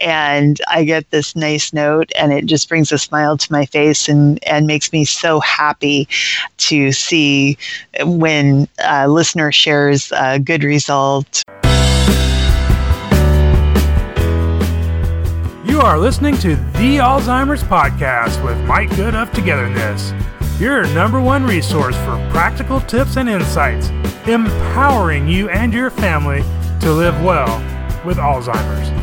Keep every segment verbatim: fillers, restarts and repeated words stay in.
and I get this nice note, and it just brings a smile to my face and, and makes me so happy to see when a listener shares a good result. You are listening to The Alzheimer's Podcast with Mike Good of Togetherness, your number one resource for practical tips and insights, empowering you and your family to live well with Alzheimer's.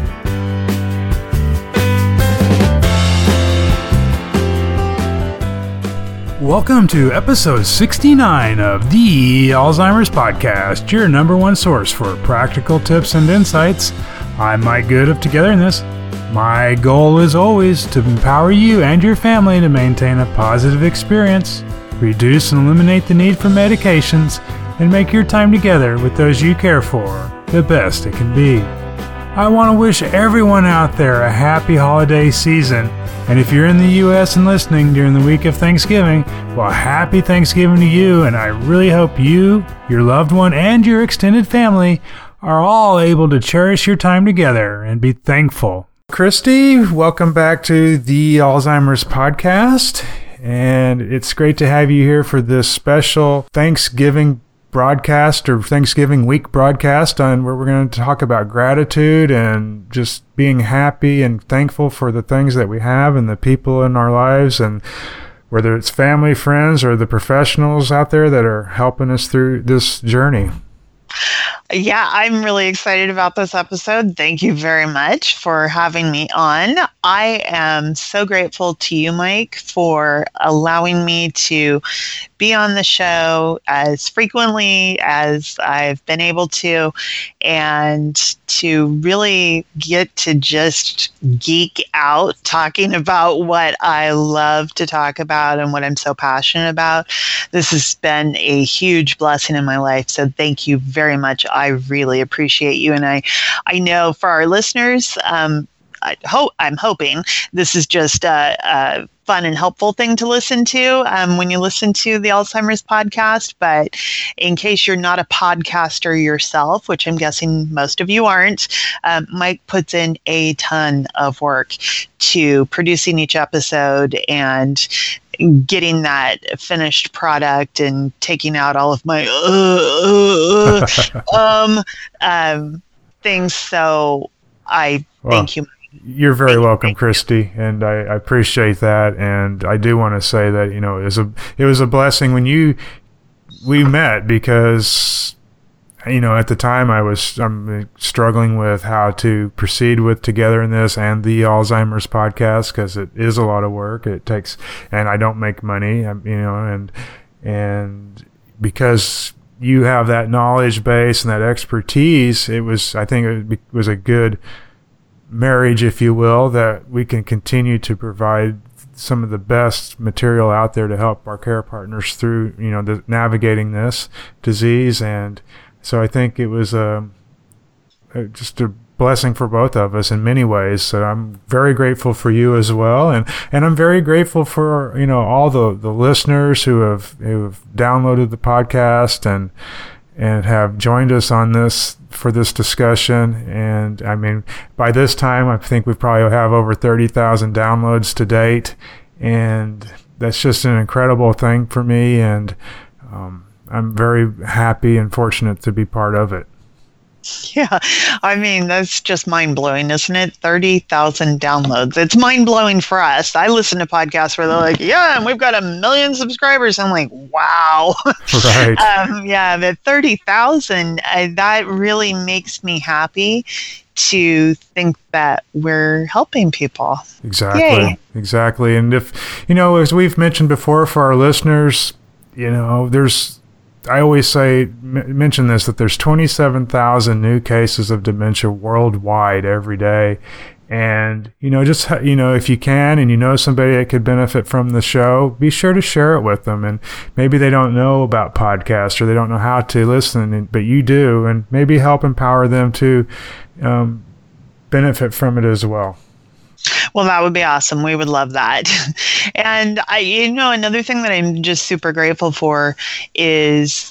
Welcome to episode sixty-nine of The Alzheimer's Podcast, your number one source for practical tips and insights. I'm Mike Good of Togetherness. My goal is always to empower you and your family to maintain a positive experience, reduce and eliminate the need for medications, and make your time together with those you care for the best it can be. I want to wish everyone out there a happy holiday season, and if you're in the U S and listening during the week of Thanksgiving, well, happy Thanksgiving to you, and I really hope you, your loved one, and your extended family are all able to cherish your time together and be thankful. Christy, welcome back to the Alzheimer's Podcast, and it's great to have you here for this special Thanksgiving broadcast or Thanksgiving week broadcast on where we're going to talk about gratitude and just being happy and thankful for the things that we have and the people in our lives, and whether it's family, friends, or the professionals out there that are helping us through this journey. Yeah, I'm really excited about this episode. Thank you very much for having me on. I am so grateful to you, Mike, for allowing me to be on the show as frequently as I've been able to, and to really get to just geek out talking about what I love to talk about and what I'm so passionate about. This has been a huge blessing in my life, so thank you very much. I really appreciate you, and I, I know for our listeners, um, I hope I'm hoping this is just a, a fun and helpful thing to listen to um, when you listen to the Alzheimer's Podcast. But in case you're not a podcaster yourself, which I'm guessing most of you aren't, um, Mike puts in a ton of work to producing each episode and getting that finished product and taking out all of my uh, uh, um, um, things. So I well, thank you. You're very thank welcome, you. Christy, and I, I appreciate that. And I do want to say that, you know, it was a it was a blessing when you we met, because, you know, at the time I was I'm struggling with how to proceed with Togetherness and the Alzheimer's Podcast, because it is a lot of work. It takes, and I don't make money, you know, and and because you have that knowledge base and that expertise, it was I think it was a good marriage, if you will, that we can continue to provide some of the best material out there to help our care partners through, you know, the, navigating this disease. And so I think it was a, a just a blessing for both of us in many ways. So I'm very grateful for you as well, and and I'm very grateful for, you know, all the the listeners who have who have downloaded the podcast and and have joined us on this for this discussion. And I mean, by this time, I think we probably have over thirty thousand downloads to date, and that's just an incredible thing for me. And um, I'm very happy and fortunate to be part of it. Yeah, I mean, that's just mind-blowing, isn't it? thirty thousand downloads. It's mind-blowing for us. I listen to podcasts where they're like, yeah, and we've got a million subscribers. I'm like, wow. Right. um, yeah, the thirty thousand, uh, that really makes me happy to think that we're helping people. Exactly. Yay. Exactly. And if, you know, as we've mentioned before for our listeners, you know, there's, I always say, m- mention this, that there's twenty-seven thousand new cases of dementia worldwide every day. And, you know, just, you know, if you can and you know somebody that could benefit from the show, be sure to share it with them. And maybe they don't know about podcasts or they don't know how to listen, but you do, and maybe help empower them to um, benefit from it as well. Well, that would be awesome. We would love that. And I, you know, another thing that I'm just super grateful for is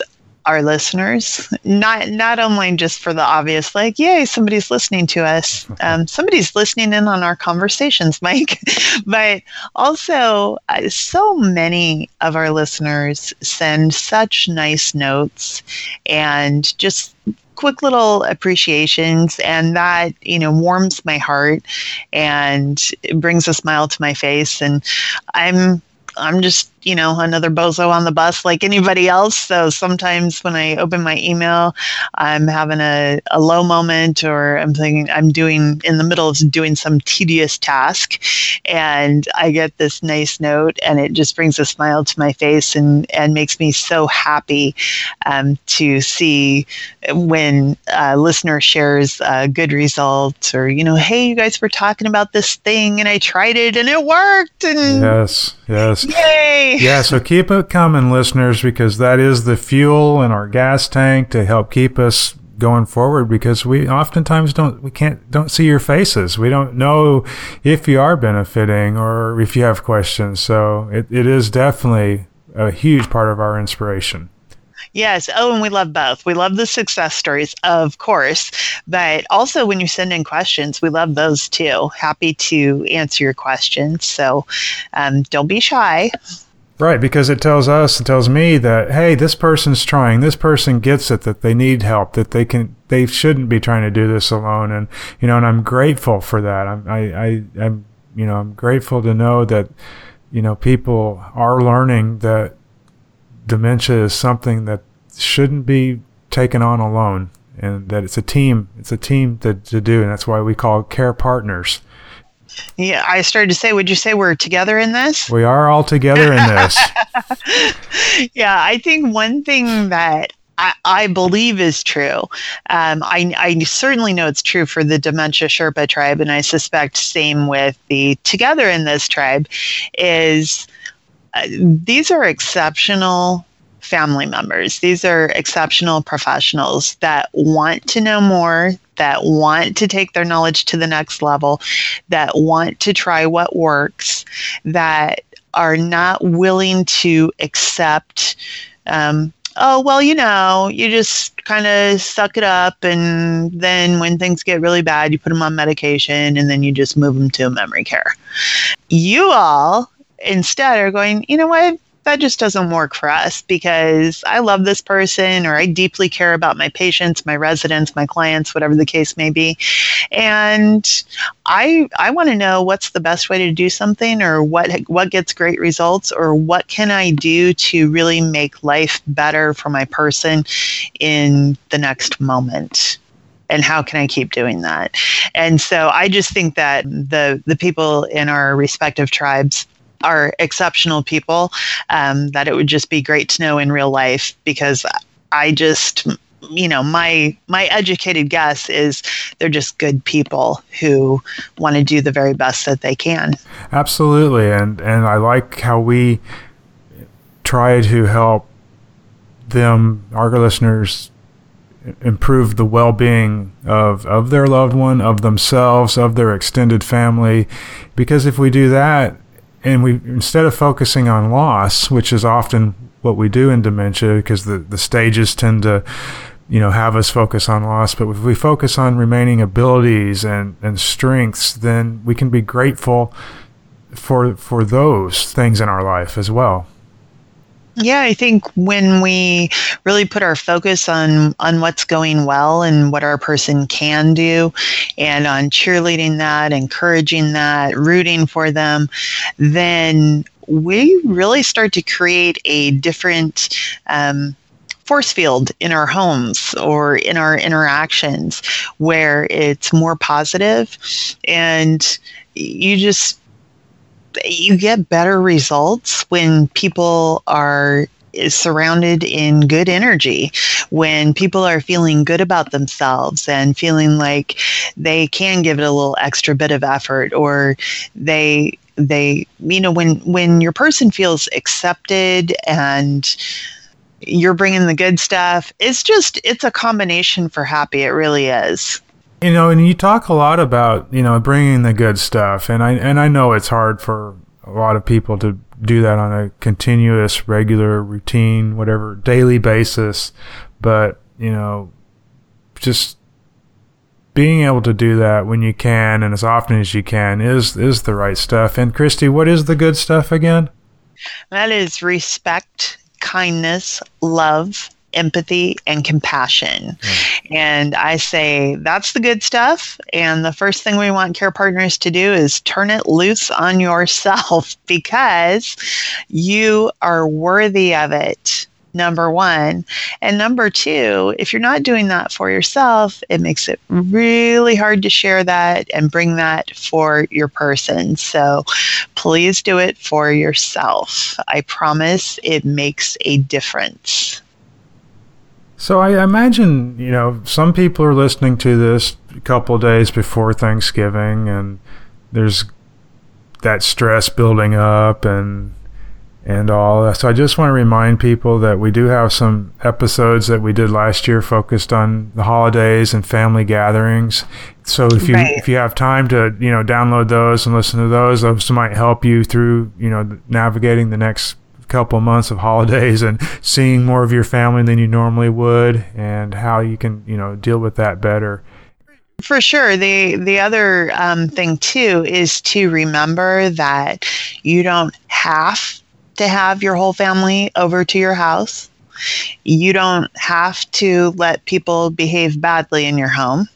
our listeners, not not only just for the obvious, like, yay, somebody's listening to us. Um, somebody's listening in on our conversations, Mike. But also, uh, so many of our listeners send such nice notes and just quick little appreciations, and that, you know, warms my heart and it brings a smile to my face. And I'm I'm just, you know, another bozo on the bus like anybody else. So sometimes when I open my email, I'm having a, a low moment, or I'm thinking I'm doing in the middle of doing some tedious task, and I get this nice note, and it just brings a smile to my face and, and makes me so happy um, to see when a listener shares a good result, or, you know, hey, you guys were talking about this thing and I tried it and it worked. And yes, yes. Yay! Yeah, so keep it coming, listeners, because that is the fuel in our gas tank to help keep us going forward, because we oftentimes don't we can't don't see your faces. We don't know if you are benefiting or if you have questions. So it, it is definitely a huge part of our inspiration. Yes. Oh, and we love both. We love the success stories, of course, but also when you send in questions, we love those too. Happy to answer your questions. So um, don't be shy. Right, because it tells us, it tells me that, hey, this person's trying, this person gets it, that they need help, that they can, they shouldn't be trying to do this alone. And, you know, and I'm grateful for that. I'm, I, I, I'm, you know, I'm grateful to know that, you know, people are learning that dementia is something that shouldn't be taken on alone, and that it's a team, it's a team to, to do. And that's why we call care partners. Yeah, I started to say, would you say we're together in this? We are all together in this. Yeah, I think one thing that I, I believe is true, um, I, I certainly know it's true for the Dementia Sherpa tribe, and I suspect same with the Together in This tribe, is uh, these are exceptional family members. These are exceptional professionals that want to know more, that want to take their knowledge to the next level, that want to try what works, that are not willing to accept, um, oh, well, you know, you just kind of suck it up, and then when things get really bad, you put them on medication, and then you just move them to memory care. You all instead are going, you know what? That just doesn't work for us, because I love this person, or I deeply care about my patients, my residents, my clients, whatever the case may be. And I I want to know what's the best way to do something, or what what gets great results, or what can I do to really make life better for my person in the next moment. And how can I keep doing that? And so I just think that the the people in our respective tribes are exceptional people, um, that it would just be great to know in real life, because I just, you know, my my educated guess is they're just good people who want to do the very best that they can. Absolutely. And, and I like how we try to help them, our listeners, improve the well-being of, of their loved one, of themselves, of their extended family. Because if we do that, and we, instead of focusing on loss, which is often what we do in dementia, because the, the stages tend to, you know, have us focus on loss, but if we focus on remaining abilities and, and strengths, then we can be grateful for for those things in our life as well. Yeah, I think when we really put our focus on, on what's going well and what our person can do, and on cheerleading that, encouraging that, rooting for them, then we really start to create a different um, force field in our homes or in our interactions, where it's more positive, and you just you get better results when people are surrounded in good energy, when people are feeling good about themselves and feeling like they can give it a little extra bit of effort, or they they you know when when your person feels accepted and you're bringing the good stuff, it's just it's a combination for happy. It really is. You know, and you talk a lot about, you know, bringing the good stuff, and I and I know it's hard for a lot of people to do that on a continuous, regular, routine, whatever, daily basis. But, you know, just being able to do that when you can and as often as you can is is the right stuff. And Christy, what is the good stuff again? That is respect, kindness, love, empathy, and compassion. Mm. And I say that's the good stuff. And the first thing we want care partners to do is turn it loose on yourself, because you are worthy of it. Number one. And number two, if you're not doing that for yourself, it makes it really hard to share that and bring that for your person. So please do it for yourself. I promise it makes a difference. So I imagine, you know, some people are listening to this a couple of days before Thanksgiving, and there's that stress building up and and all. So I just want to remind people that we do have some episodes that we did last year focused on the holidays and family gatherings. So if you right. if you have time to, you know, download those and listen to those, those might help you through, you know, navigating the next couple of months of holidays and seeing more of your family than you normally would, and how you can, you know, deal with that better. For sure. The the other um, thing too is to remember that you don't have to have your whole family over to your house. You don't have to let people behave badly in your home.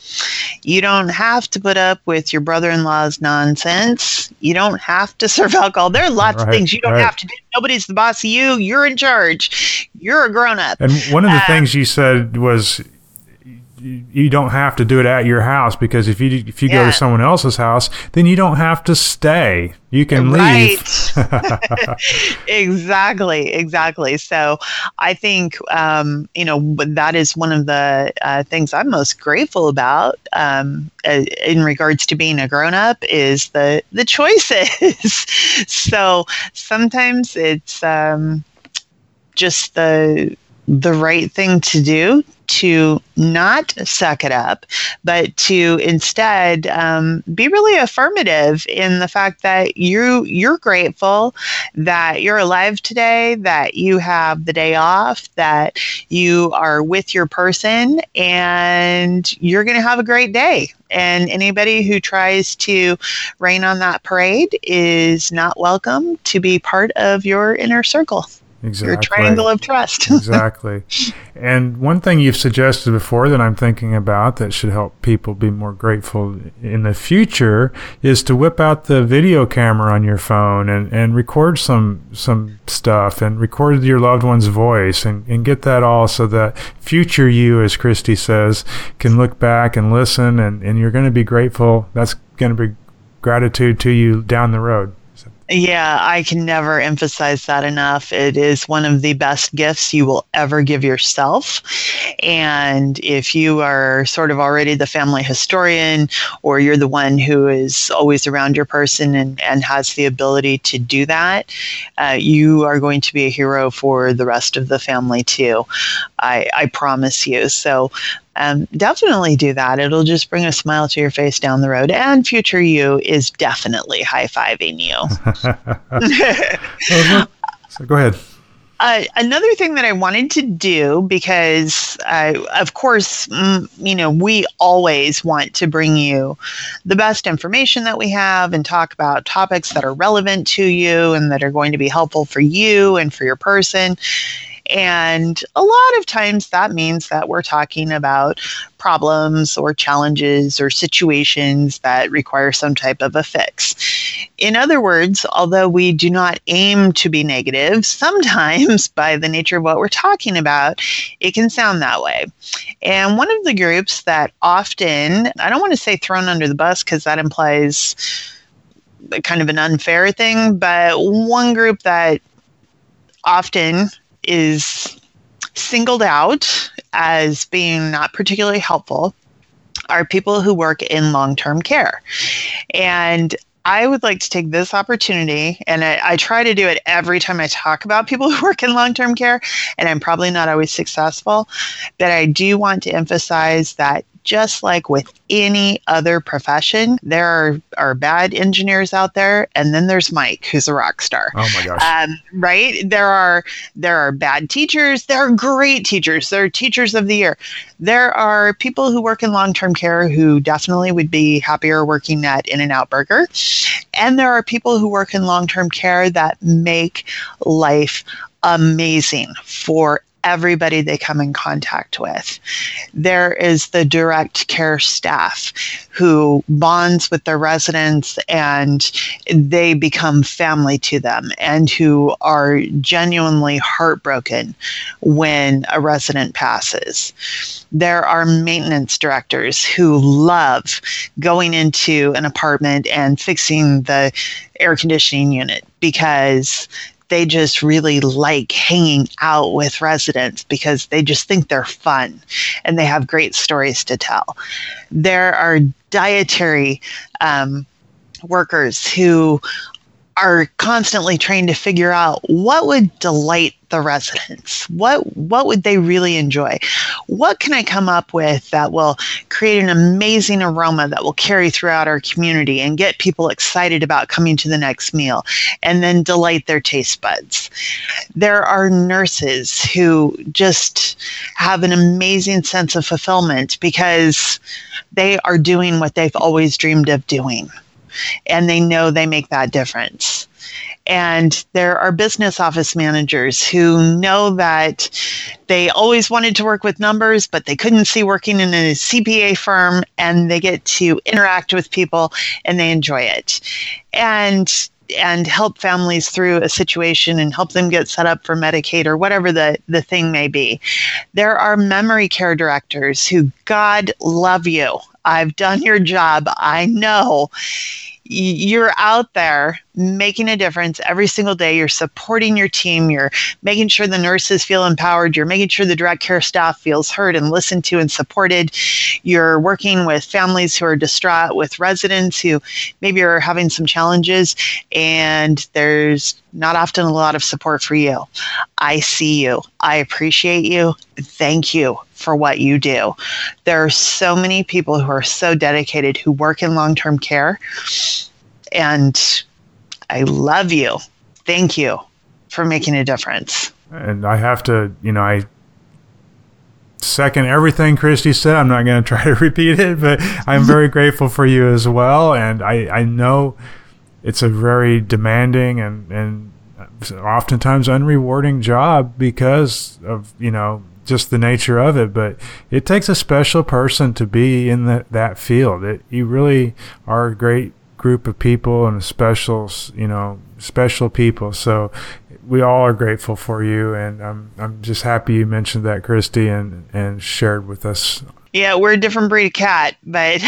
You don't have to put up with your brother-in-law's nonsense. You don't have to serve alcohol. There are lots right, of things you don't right. have to do. Nobody's the boss of you. You're in charge. You're a grown-up. And one of the uh, things you said was you don't have to do it at your house, because if you if you yeah. go to someone else's house, then you don't have to stay. You can right. leave. Exactly, exactly. So I think, um, you know, that is one of the uh, things I'm most grateful about um, in regards to being a grown-up is the, the choices. So sometimes it's um, just the the right thing to do, to not suck it up, but to instead um, be really affirmative in the fact that you you're grateful that you're alive today, that you have the day off, that you are with your person, and you're going to have a great day. And anybody who tries to rain on that parade is not welcome to be part of your inner circle. Exactly. Your triangle of trust. Exactly. And one thing you've suggested before that I'm thinking about that should help people be more grateful in the future is to whip out the video camera on your phone and, and record some some stuff and record your loved one's voice and, and get that all so that future you, as Christy says, can look back and listen, and, and you're going to be grateful. That's going to be gratitude to you down the road. Yeah, I can never emphasize that enough. It is one of the best gifts you will ever give yourself. And if you are sort of already the family historian, or you're the one who is always around your person and, and has the ability to do that, uh, you are going to be a hero for the rest of the family too. I, I promise you. So Um, definitely do that. It'll just bring a smile to your face down the road. And future you is definitely high-fiving you. So go ahead. Uh, another thing that I wanted to do, because, uh, of course, mm, you know, we always want to bring you the best information that we have and talk about topics that are relevant to you and that are going to be helpful for you and for your person. And a lot of times that means that we're talking about problems or challenges or situations that require some type of a fix. In other words, although we do not aim to be negative, sometimes by the nature of what we're talking about, it can sound that way. And one of the groups that often, I don't want to say thrown under the bus because that implies kind of an unfair thing, but one group that often is singled out as being not particularly helpful are people who work in long-term care. And I would like to take this opportunity, and I, I try to do it every time I talk about people who work in long-term care, and I'm probably not always successful, but I do want to emphasize that just like with any other profession, there are, are bad engineers out there, and then there's Mike, who's a rock star. Oh my gosh. Um, right? There are there are bad teachers. There are great teachers. There are teachers of the year. There are people who work in long-term care who definitely would be happier working at In-N-Out Burger. And there are people who work in long-term care that make life amazing for everybody they come in contact with. There is the direct care staff who bonds with their residents and they become family to them, and who are genuinely heartbroken when a resident passes. There are maintenance directors who love going into an apartment and fixing the air conditioning unit because they just really like hanging out with residents because they just think they're fun and they have great stories to tell. There are dietary um, workers who are constantly trying to figure out what would delight the residents. What what would they really enjoy? What can I come up with that will create an amazing aroma that will carry throughout our community and get people excited about coming to the next meal and then delight their taste buds? There are nurses who just have an amazing sense of fulfillment because they are doing what they've always dreamed of doing, and they know they make that difference. And there are business office managers who know that they always wanted to work with numbers, but they couldn't see working in a C P A firm, and they get to interact with people and they enjoy it. And and help families through a situation and help them get set up for Medicaid or whatever the, the thing may be. There are memory care directors who, God love you. I've done your job. I know you're out there making a difference every single day. You're supporting your team. You're making sure the nurses feel empowered. You're making sure the direct care staff feels heard and listened to and supported. You're working with families who are distraught, with residents who maybe are having some challenges, and there's not often a lot of support for you. I see you. I appreciate you. Thank you for what you do. There are so many people who are so dedicated who work in long-term care, and I love you. Thank you for making a difference. And I have to, you know, I second everything Christy said. I'm not going to try to repeat it, but I'm very grateful for you as well. And I, I know it's a very demanding and, and oftentimes unrewarding job because of, you know, just the nature of it, but it takes a special person to be in the, that field. It, you really are a great group of people and a special, you know, special people. So we all are grateful for you, and I'm I'm just happy you mentioned that, Christy, and and shared with us. Yeah, we're a different breed of cat, but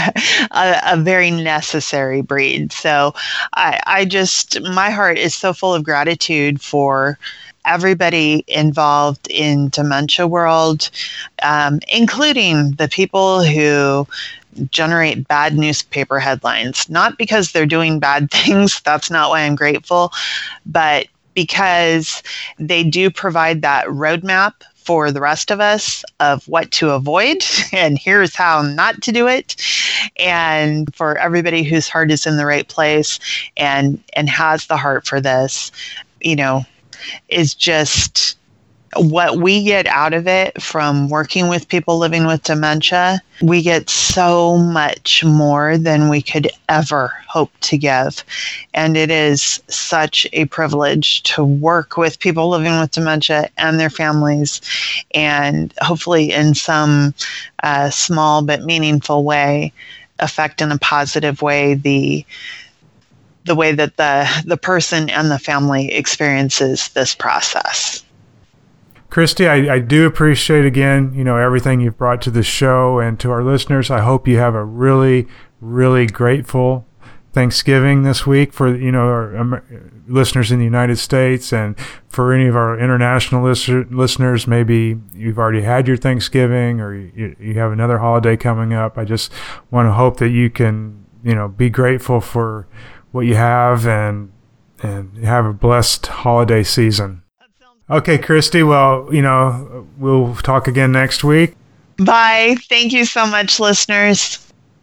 a, a very necessary breed. So I, I just, my heart is so full of gratitude for everybody involved in dementia world, um, including the people who generate bad newspaper headlines, not because they're doing bad things. That's not why I'm grateful, but because they do provide that roadmap for the rest of us of what to avoid, and here's how not to do it. And for everybody whose heart is in the right place and and has the heart for this, you know, is just what we get out of it from working with people living with dementia. We get so much more than we could ever hope to give. And it is such a privilege to work with people living with dementia and their families, and hopefully in some uh, small but meaningful way affect in a positive way the the way that the, the person and the family experiences this process. Christy, I, I do appreciate, again, you know, everything you've brought to the show, and to our listeners, I hope you have a really, really grateful Thanksgiving this week for, you know, our um, listeners in the United States, and for any of our international lister- listeners, maybe you've already had your Thanksgiving, or you, you have another holiday coming up. I just want to hope that you can, you know, be grateful for what you have, and and have a blessed holiday season. Okay, Christy, well, you know, we'll talk again next week. Bye. Thank you so much, listeners.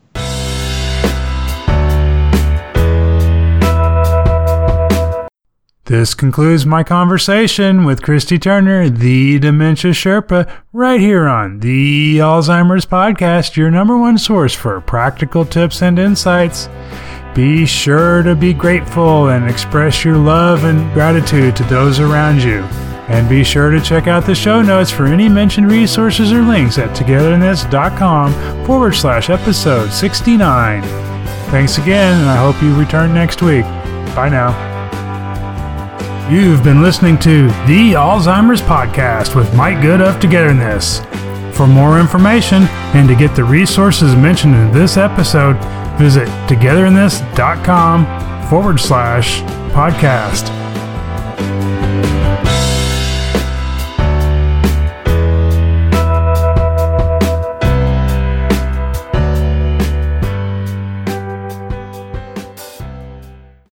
This concludes my conversation with Christy Turner, the Dementia Sherpa, right here on the Alzheimer's Podcast, your number one source for practical tips and insights. Be sure to be grateful and express your love and gratitude to those around you. And be sure to check out the show notes for any mentioned resources or links at togetherness.com forward slash episode 69. Thanks again, and I hope you return next week. Bye now. You've been listening to the Alzheimer's Podcast with Mike Good of Togetherness. For more information and to get the resources mentioned in this episode, visit togetherness.com forward slash podcast.